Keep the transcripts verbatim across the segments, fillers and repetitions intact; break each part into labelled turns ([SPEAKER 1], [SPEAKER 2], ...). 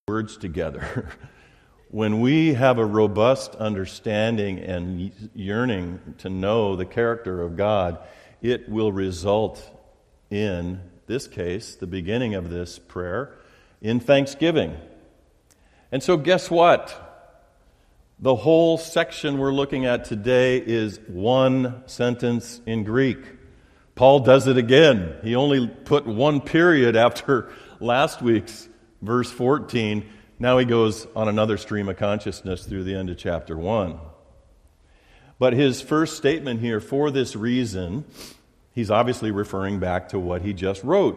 [SPEAKER 1] words together. When we have a robust understanding and yearning to know the character of God, it will result in this case, the beginning of this prayer, in thanksgiving. And so guess what? The whole section we're looking at today is one sentence in Greek. Paul does it again. He only put one period after last week's verse fourteen. Now he goes on another stream of consciousness through the end of chapter one. But his first statement here, for this reason, he's obviously referring back to what he just wrote.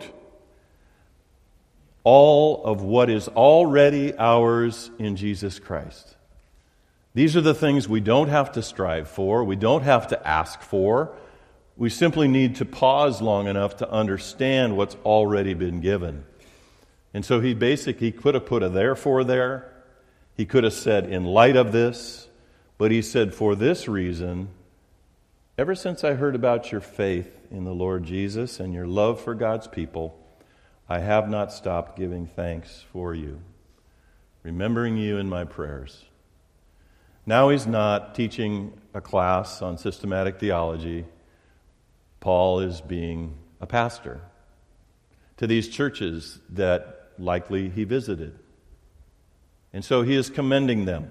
[SPEAKER 1] All of what is already ours in Jesus Christ. These are the things we don't have to strive for, we don't have to ask for. We simply need to pause long enough to understand what's already been given. And so he basically could have put a therefore there. He could have said, in light of this. But he said, for this reason, ever since I heard about your faith in the Lord Jesus and your love for God's people, I have not stopped giving thanks for you, remembering you in my prayers. Now he's not teaching a class on systematic theology. Paul is being a pastor to these churches that likely he visited. And so he is commending them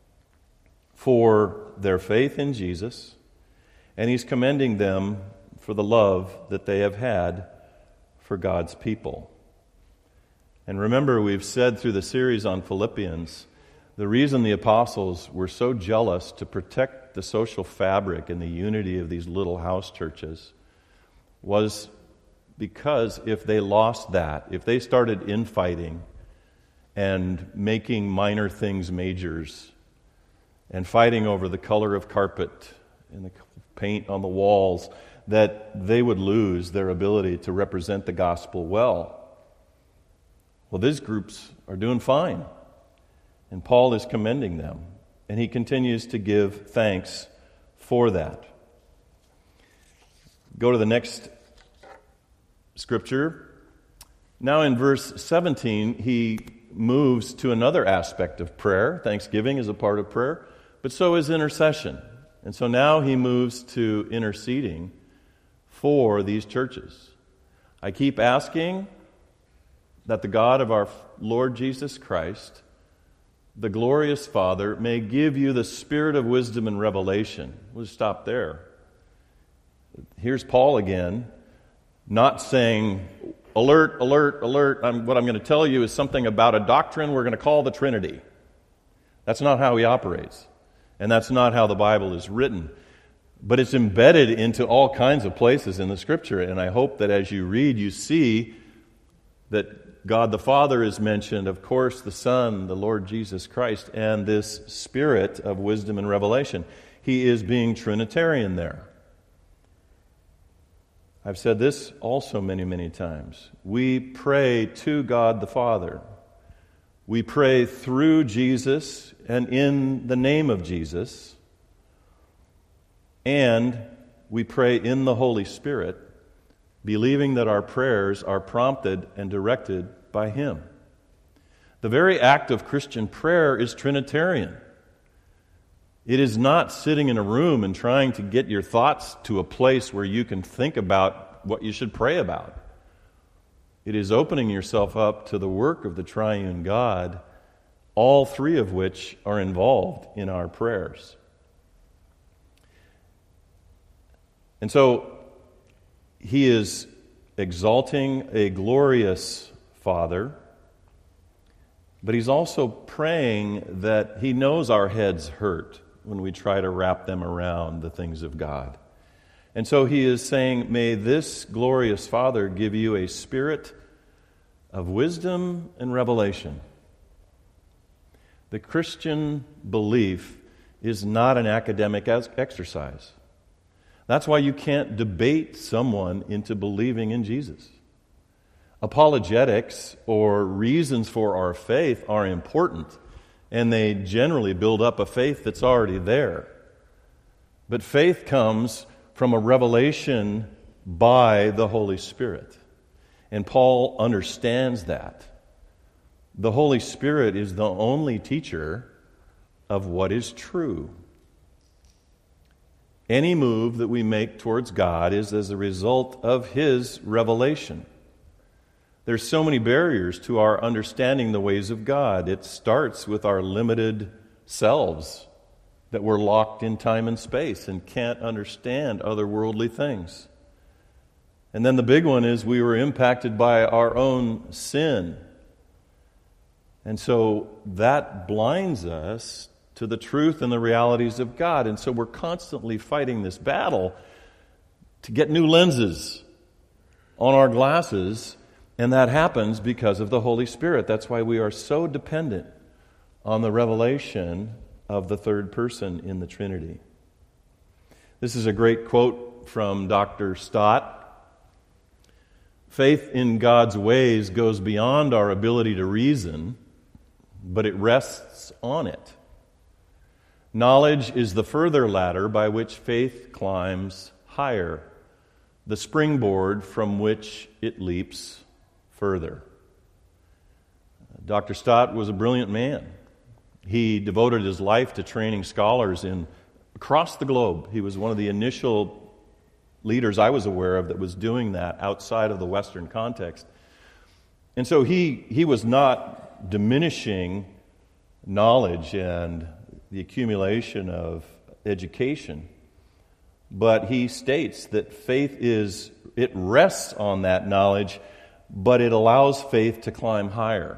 [SPEAKER 1] for their faith in Jesus, and he's commending them for the love that they have had for God's people. And remember, we've said through the series on Philippians, the reason the apostles were so jealous to protect the social fabric and the unity of these little house churches was because if they lost that, if they started infighting and making minor things majors and fighting over the color of carpet and the paint on the walls, that they would lose their ability to represent the gospel well. Well, these groups are doing fine. And Paul is commending them. And he continues to give thanks for that. Go to the next scripture. Now in verse seventeen, he moves to another aspect of prayer. Thanksgiving is a part of prayer, but so is intercession. And so now he moves to interceding for these churches. I keep asking that the God of our Lord Jesus Christ, the glorious Father, may give you the spirit of wisdom and revelation. We'll stop there. Here's Paul again, not saying, alert, alert, alert. I'm, what I'm going to tell you is something about a doctrine we're going to call the Trinity. That's not how he operates. And that's not how the Bible is written. But it's embedded into all kinds of places in the Scripture. And I hope that as you read, you see that God the Father is mentioned, of course, the Son, the Lord Jesus Christ, and this spirit of wisdom and revelation. He is being Trinitarian there. I've said this also many, many times. We pray to God the Father. We pray through Jesus and in the name of Jesus. And we pray in the Holy Spirit, believing that our prayers are prompted and directed by Him. The very act of Christian prayer is Trinitarian. It is not sitting in a room and trying to get your thoughts to a place where you can think about what you should pray about. It is opening yourself up to the work of the triune God, all three of which are involved in our prayers. And so, he is exalting a glorious Father, but he's also praying that he knows our heads hurt when we try to wrap them around the things of God. And so he is saying, may this glorious Father give you a spirit of wisdom and revelation. The Christian belief is not an academic exercise. That's why you can't debate someone into believing in Jesus. Apologetics, or reasons for our faith, are important, and they generally build up a faith that's already there. But faith comes from a revelation by the Holy Spirit. And Paul understands that. The Holy Spirit is the only teacher of what is true. Any move that we make towards God is as a result of His revelation. There's so many barriers to our understanding the ways of God. It starts with our limited selves, that we're locked in time and space and can't understand otherworldly things. And then the big one is we were impacted by our own sin. And so that blinds us to the truth and the realities of God. And so we're constantly fighting this battle to get new lenses on our glasses, and that happens because of the Holy Spirit. That's why we are so dependent on the revelation of the third person in the Trinity. This is a great quote from Doctor Stott. Faith in God's ways goes beyond our ability to reason, but it rests on it. Knowledge is the further ladder by which faith climbs higher, the springboard from which it leaps further. Doctor Stott was a brilliant man. He devoted his life to training scholars in across the globe. He was one of the initial leaders I was aware of that was doing that outside of the Western context. And so he he was not diminishing knowledge and the accumulation of education, but he states that faith is, it rests on that knowledge, but it allows faith to climb higher.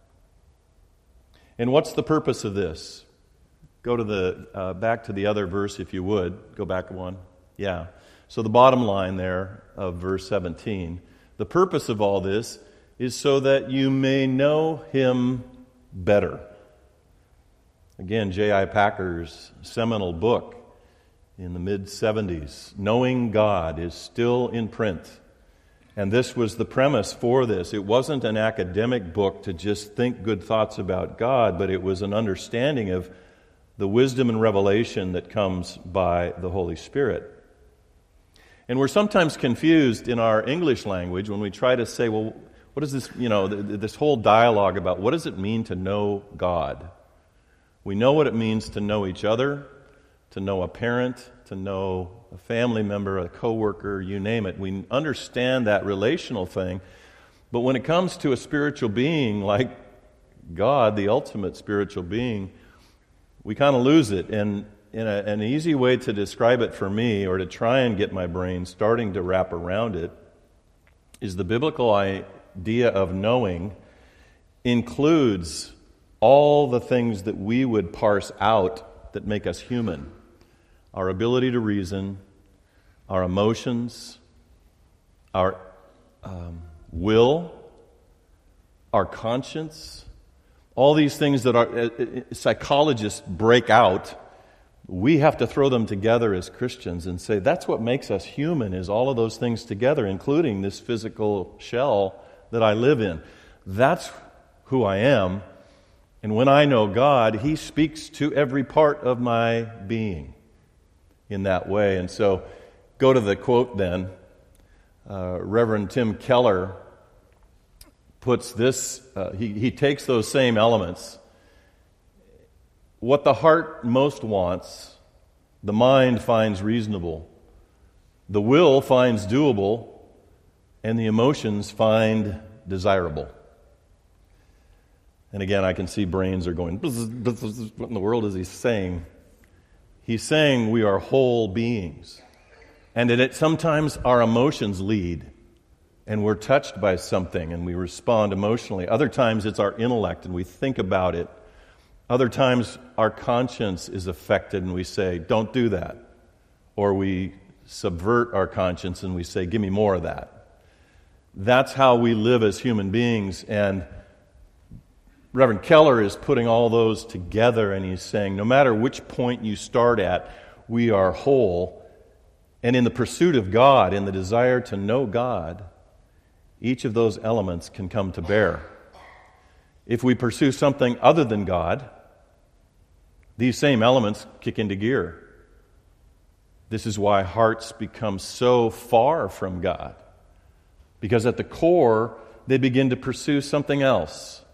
[SPEAKER 1] And what's the purpose of this? Go to the uh, back to the other verse, if you would. Go back one. Yeah. So the bottom line there of verse seventeen, the purpose of all this is so that you may know Him better. Again, J I Packer's seminal book in the mid-seventies, Knowing God, is still in print. And this was the premise for this. It wasn't an academic book to just think good thoughts about God, but it was an understanding of the wisdom and revelation that comes by the Holy Spirit. And we're sometimes confused in our English language when we try to say, well, what is this, you know, this whole dialogue about what does it mean to know God? We know what it means to know each other, to know a parent, to know a family member, a coworker, you name it. We understand that relational thing. But when it comes to a spiritual being like God, the ultimate spiritual being, we kind of lose it. And in a, an easy way to describe it for me, or to try and get my brain starting to wrap around it, is the biblical idea of knowing includes all the things that we would parse out that make us human. Our ability to reason, our emotions, our um, will, our conscience, all these things that our uh, psychologists break out, we have to throw them together as Christians and say that's what makes us human, is all of those things together, including this physical shell that I live in. That's who I am. And when I know God, He speaks to every part of my being in that way. And so, go to the quote then. Uh, Reverend Tim Keller puts this, uh, he, he takes those same elements. What the heart most wants, the mind finds reasonable. The will finds doable, and the emotions find desirable. And again, I can see brains are going, what in the world is he saying? He's saying we are whole beings. And that it, sometimes our emotions lead, and we're touched by something, and we respond emotionally. Other times it's our intellect, and we think about it. Other times our conscience is affected, and we say, don't do that. Or we subvert our conscience, and we say, give me more of that. That's how we live as human beings, and Reverend Keller is putting all those together, and he's saying no matter which point you start at, we are whole. And in the pursuit of God, in the desire to know God, each of those elements can come to bear. If we pursue something other than God, these same elements kick into gear. This is why hearts become so far from God. Because at the core, they begin to pursue something else.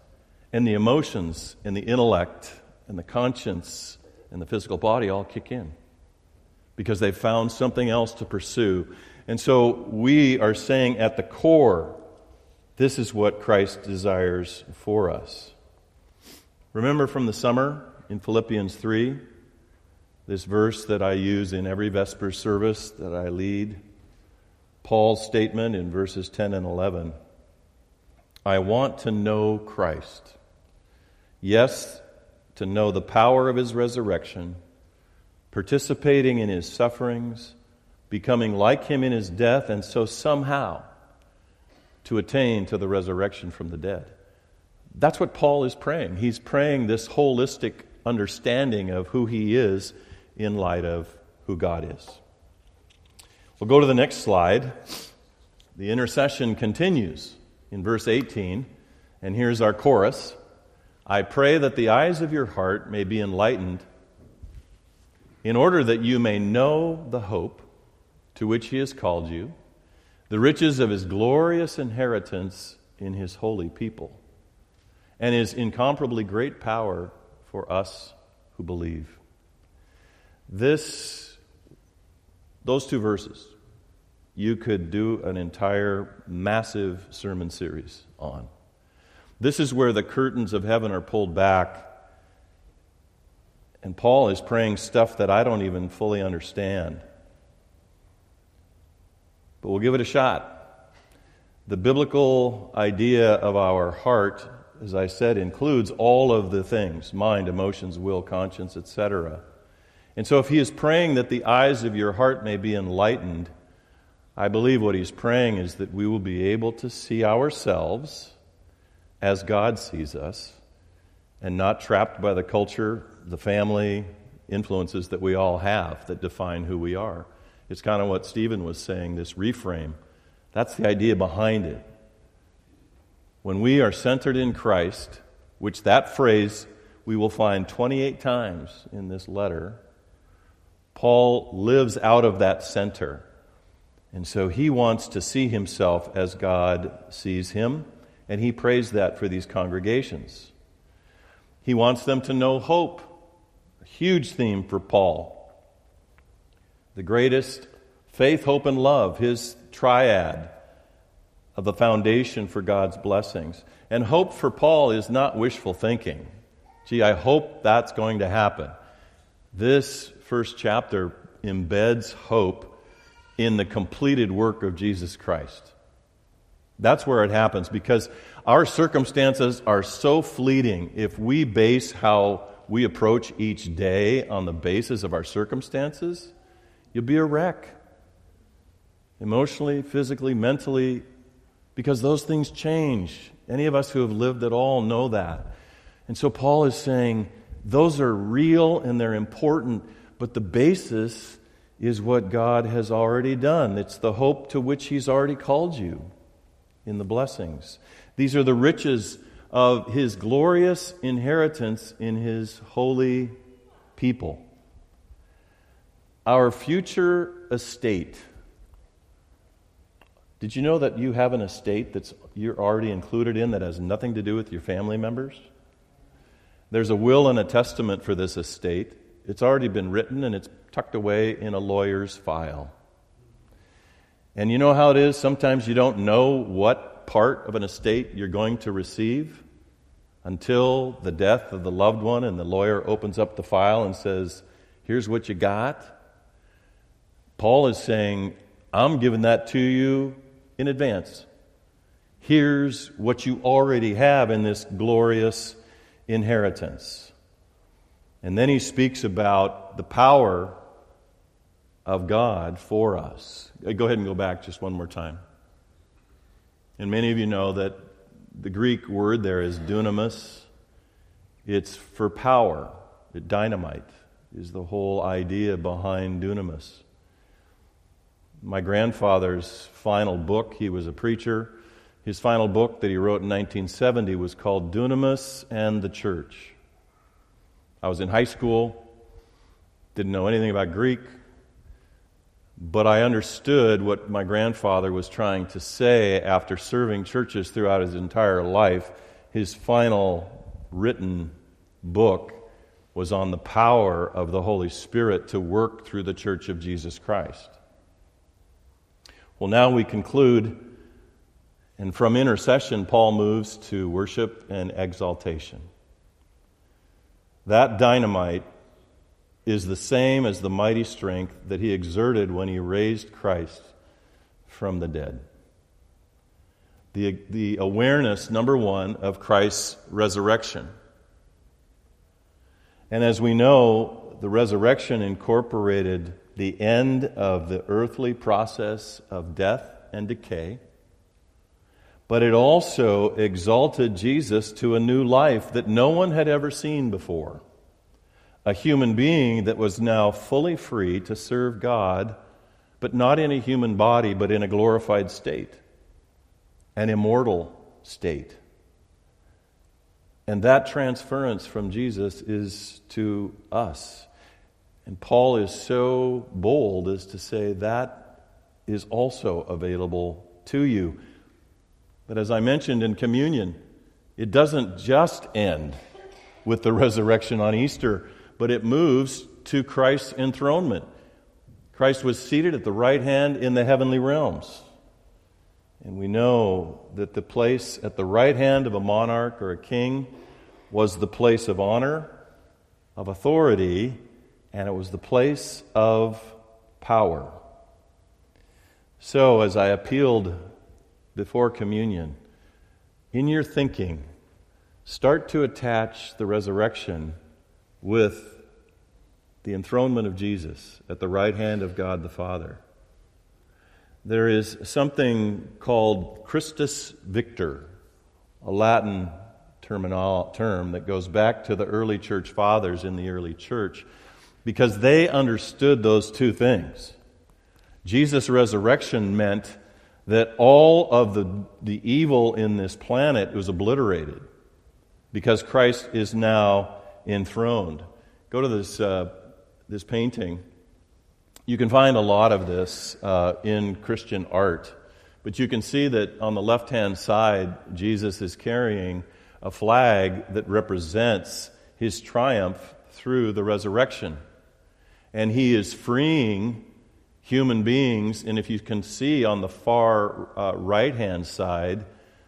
[SPEAKER 1] And the emotions and the intellect and the conscience and the physical body all kick in because they've found something else to pursue. And so we are saying at the core, this is what Christ desires for us. Remember from the summer in Philippians three, this verse that I use in every Vespers service that I lead, Paul's statement in verses ten and eleven. I want to know Christ. Yes, to know the power of his resurrection, participating in his sufferings, becoming like him in his death, and so somehow to attain to the resurrection from the dead. That's what Paul is praying. He's praying this holistic understanding of who he is in light of who God is. We'll go to the next slide. The intercession continues in verse eighteen, and here's our chorus. I pray that the eyes of your heart may be enlightened in order that you may know the hope to which he has called you, the riches of his glorious inheritance in his holy people, and his incomparably great power for us who believe. This, those two verses, you could do an entire massive sermon series on. This is where the curtains of heaven are pulled back, and Paul is praying stuff that I don't even fully understand. But we'll give it a shot. The biblical idea of our heart, as I said, includes all of the things: mind, emotions, will, conscience, et cetera. And so if he is praying that the eyes of your heart may be enlightened, I believe what he's praying is that we will be able to see ourselves as God sees us, and not trapped by the culture, the family influences that we all have that define who we are. It's kind of what Stephen was saying, this reframe. That's the idea behind it. When we are centered in Christ, which that phrase we will find twenty-eight times in this letter, Paul lives out of that center. And so he wants to see himself as God sees him, and he prays that for these congregations. He wants them to know hope, a huge theme for Paul. The greatest, faith, hope, and love, his triad of the foundation for God's blessings. And hope for Paul is not wishful thinking. Gee, I hope that's going to happen. This first chapter embeds hope in the completed work of Jesus Christ. That's where it happens, because our circumstances are so fleeting. If we base how we approach each day on the basis of our circumstances, you'll be a wreck. Emotionally, physically, mentally, because those things change. Any of us who have lived at all know that. And so Paul is saying, those are real and they're important, but the basis is what God has already done. It's the hope to which he's already called you in the blessings. These are the riches of his glorious inheritance in his holy people. Our future estate. Did you know that you have an estate that's you're already included in that has nothing to do with your family members? There's a will and a testament for this estate. It's already been written and it's tucked away in a lawyer's file. And you know how it is? Sometimes you don't know what part of an estate you're going to receive until the death of the loved one and the lawyer opens up the file and says, here's what you got. Paul is saying, I'm giving that to you in advance. Here's what you already have in this glorious inheritance. And then he speaks about the power of God for us. Go ahead and go back just one more time. And many of you know that the Greek word there is dunamis. It's for power. Dynamite is the whole idea behind dunamis. My grandfather's final book, he was a preacher, his final book that he wrote in nineteen seventy was called Dunamis and the Church. I was in high school, didn't know anything about Greek, but I understood what my grandfather was trying to say after serving churches throughout his entire life. His final written book was on the power of the Holy Spirit to work through the Church of Jesus Christ. Well, now we conclude, and from intercession, Paul moves to worship and exaltation. That dynamite is the same as the mighty strength that he exerted when he raised Christ from the dead. The, the awareness, number one, of Christ's resurrection. And as we know, the resurrection incorporated the end of the earthly process of death and decay, but it also exalted Jesus to a new life that no one had ever seen before. A human being that was now fully free to serve God, but not in a human body, but in a glorified state, an immortal state. And that transference from Jesus is to us. And Paul is so bold as to say that is also available to you. But as I mentioned in communion, it doesn't just end with the resurrection on Easter, but it moves to Christ's enthronement. Christ was seated at the right hand in the heavenly realms. And we know that the place at the right hand of a monarch or a king was the place of honor, of authority, and it was the place of power. So, as I appealed before communion, in your thinking, start to attach the resurrection with the enthronement of Jesus at the right hand of God the Father. There is something called Christus Victor, a Latin terminal, term that goes back to the early church fathers in the early church, because they understood those two things. Jesus' resurrection meant that all of the, the evil in this planet was obliterated because Christ is now enthroned. Go to this uh, this painting. You can find a lot of this uh, in Christian art, but you can see that on the left-hand side, Jesus is carrying a flag that represents his triumph through the resurrection. And he is freeing human beings, and if you can see on the far uh, right-hand side,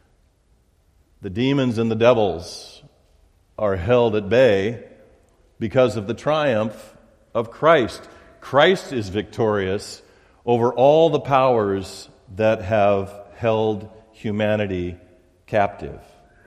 [SPEAKER 1] the demons and the devils are held at bay because of the triumph of Christ. Christ is victorious over all the powers that have held humanity captive.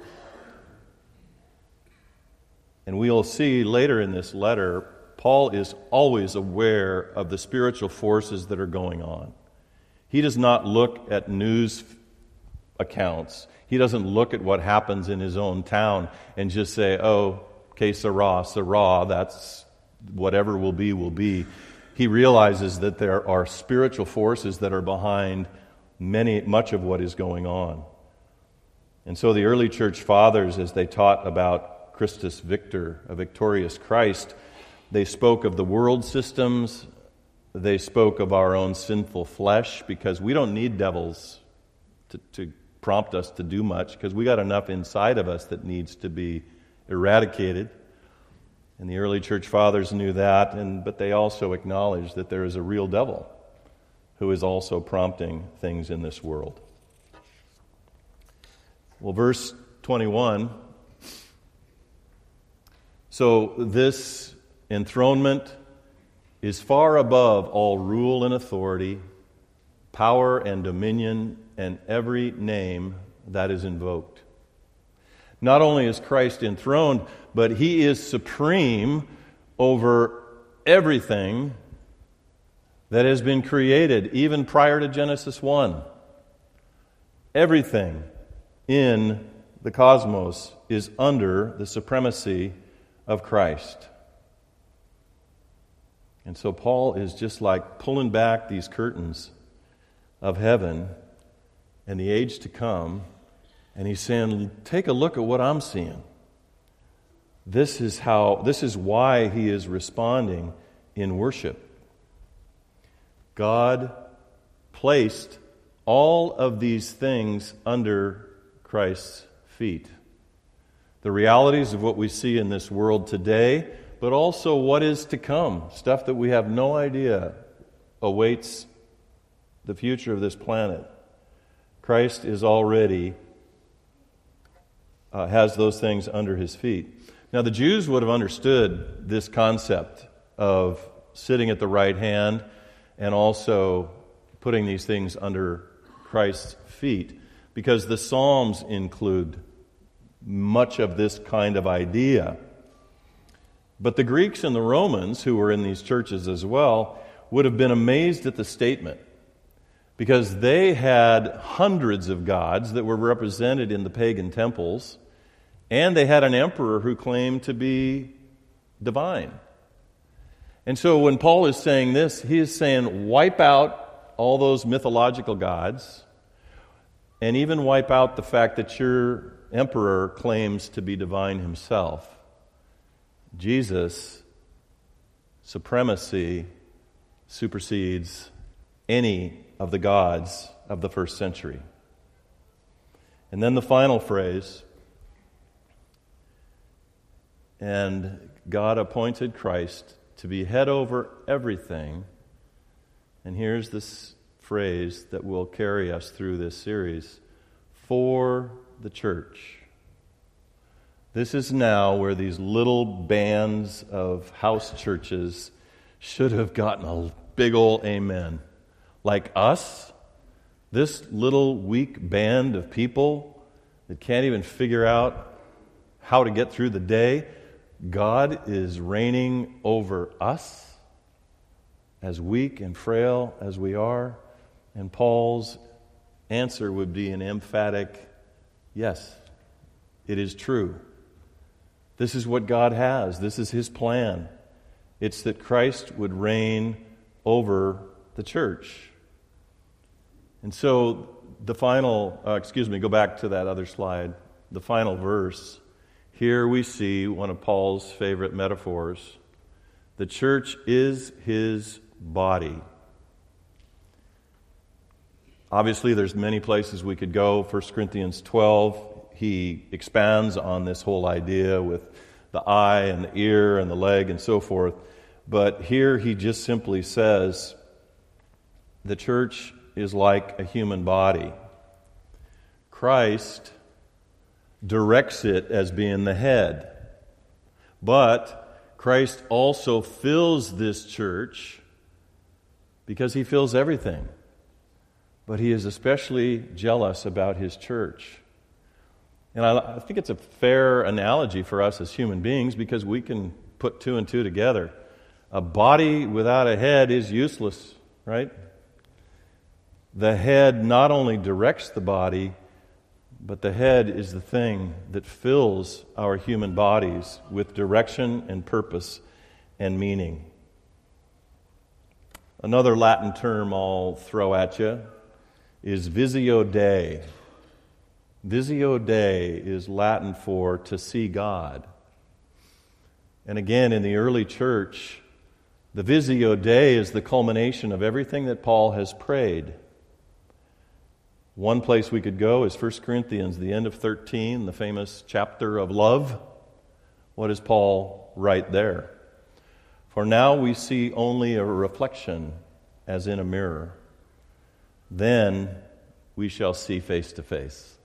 [SPEAKER 1] And we'll see later in this letter, Paul is always aware of the spiritual forces that are going on. He does not look at news accounts. He doesn't look at what happens in his own town and just say, oh, que sera, sera, that's whatever will be, will be. He realizes that there are spiritual forces that are behind many, much of what is going on. And so the early church fathers, as they taught about Christus Victor, a victorious Christ, they spoke of the world systems, they spoke of our own sinful flesh, because we don't need devils to, to prompt us to do much, because we got enough inside of us that needs to be eradicated. And the early church fathers knew that, and but they also acknowledged that there is a real devil who is also prompting things in this world. Well, verse twenty-one, so this enthronement is far above all rule and authority, power and dominion, and every name that is invoked. Not only is Christ enthroned, but he is supreme over everything that has been created, even prior to Genesis one. Everything in the cosmos is under the supremacy of Christ. And so Paul is just like pulling back these curtains of heaven and the age to come, and he's saying, take a look at what I'm seeing. This is how, this is why he is responding in worship. God placed all of these things under Christ's feet. The realities of what we see in this world today, but also what is to come, stuff that we have no idea awaits the future of this planet. Christ is already, uh, has those things under his feet. Now, the Jews would have understood this concept of sitting at the right hand and also putting these things under Christ's feet, because the Psalms include much of this kind of idea. But the Greeks and the Romans, who were in these churches as well, would have been amazed at the statement, because they had hundreds of gods that were represented in the pagan temples, and they had an emperor who claimed to be divine. And so when Paul is saying this, he is saying, wipe out all those mythological gods, and even wipe out the fact that your emperor claims to be divine himself. Jesus' supremacy supersedes any of the gods of the first century. And then the final phrase, and God appointed Christ to be head over everything. And here's this phrase that will carry us through this series, for the church. This is now where these little bands of house churches should have gotten a big old amen. Like us, this little weak band of people that can't even figure out how to get through the day, God is reigning over us, as weak and frail as we are. And Paul's answer would be an emphatic, yes, it is true. This is what God has. This is his plan. It's that Christ would reign over the church. And so the final, uh, excuse me, go back to that other slide. The final verse. Here we see one of Paul's favorite metaphors. The church is his body. Obviously, there's many places we could go. First Corinthians twelve, he expands on this whole idea with the eye and the ear and the leg and so forth. But here he just simply says, the church is like a human body. Christ directs it as being the head. But Christ also fills this church because he fills everything. But he is especially jealous about his church. And I, I think it's a fair analogy for us as human beings, because we can put two and two together. A body without a head is useless, right? The head not only directs the body, but the head is the thing that fills our human bodies with direction and purpose and meaning. Another Latin term I'll throw at you is Visio Dei. Visio Dei is Latin for to see God. And again, in the early church, the Visio Dei is the culmination of everything that Paul has prayed. One place we could go is First Corinthians, the end of thirteen, the famous chapter of love. What does Paul write there? For now we see only a reflection as in a mirror. Then we shall see face to face.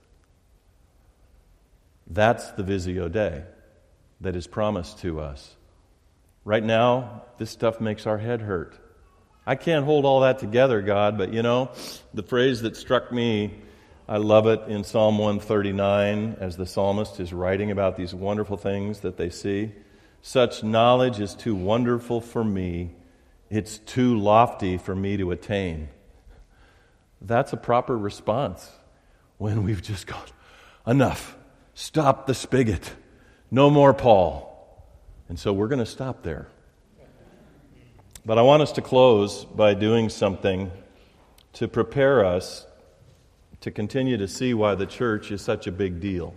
[SPEAKER 1] That's the Visio Dei that is promised to us. Right now, this stuff makes our head hurt. I can't hold all that together, God, but you know, the phrase that struck me, I love it in Psalm one thirty-nine, as the psalmist is writing about these wonderful things that they see. Such knowledge is too wonderful for me. It's too lofty for me to attain. That's a proper response when we've just gone, enough. Stop the spigot. No more Paul. And so we're going to stop there. But I want us to close by doing something to prepare us to continue to see why the church is such a big deal.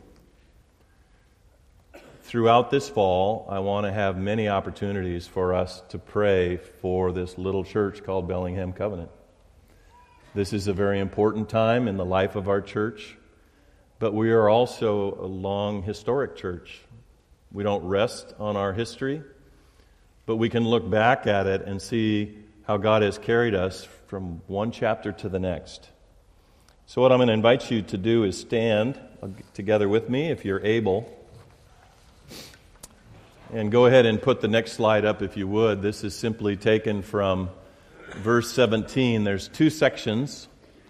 [SPEAKER 1] Throughout this fall, I want to have many opportunities for us to pray for this little church called Bellingham Covenant. This is a very important time in the life of our church. but we are also a long historic church. We don't rest on our history, but we can look back at it and see how God has carried us from one chapter to the next. So what I'm going to invite you to do is stand together with me if you're able. And go ahead and put the next slide up if you would. This is simply taken from verse seventeen. There's two sections.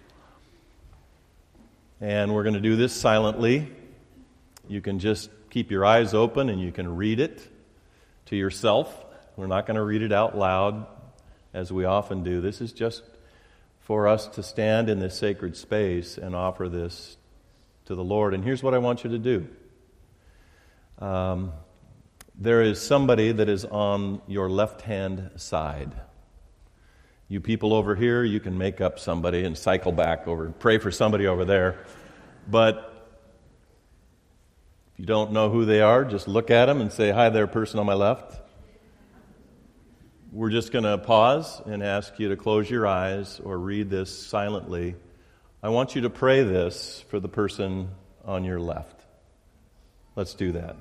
[SPEAKER 1] And we're going to do this silently. You can just keep your eyes open and you can read it to yourself. We're not going to read it out loud as we often do. This is just for us to stand in this sacred space and offer this to the Lord. And here's what I want you to do. Um, there is somebody that is on your left-hand side. You people over here, you can make up somebody and cycle back over and pray for somebody over there. But if you don't know who they are, just look at them and say, "Hi there, person on my left." We're just going to pause and ask you to close your eyes or read this silently. I want you to pray this for the person on your left. Let's do that.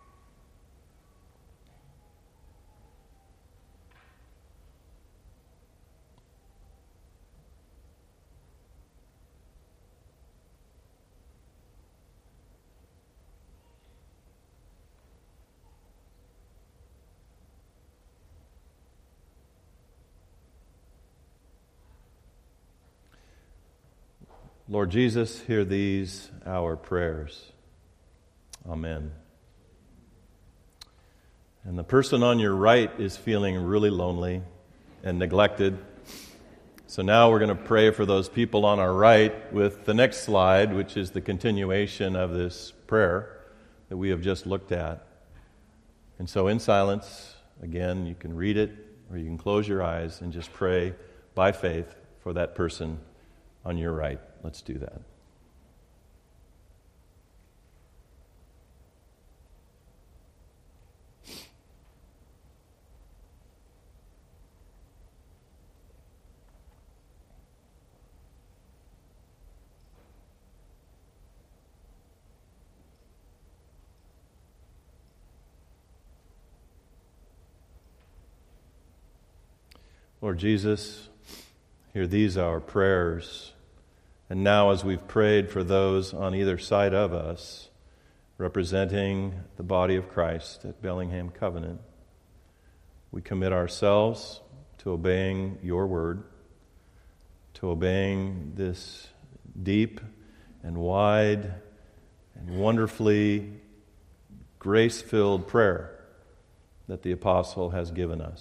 [SPEAKER 1] Lord Jesus, hear these our prayers. Amen. And the person on your right is feeling really lonely and neglected. So now we're going to pray for those people on our right with the next slide, which is the continuation of this prayer that we have just looked at. And so in silence, again, you can read it or you can close your eyes and just pray by faith for that person on your right. Let's do that. Lord Jesus, hear these our prayers. And now as we've prayed for those on either side of us, representing the body of Christ at Bellingham Covenant, we commit ourselves to obeying your word, to obeying this deep and wide and wonderfully grace-filled prayer that the apostle has given us.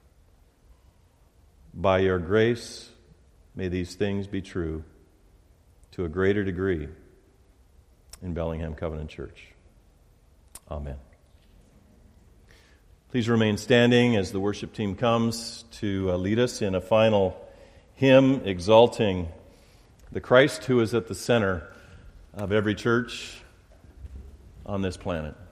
[SPEAKER 1] By your grace, may these things be true to a greater degree in Bellingham Covenant Church. Amen. Please remain standing as the worship team comes to uh, lead us in a final hymn exalting the Christ who is at the center of every church on this planet.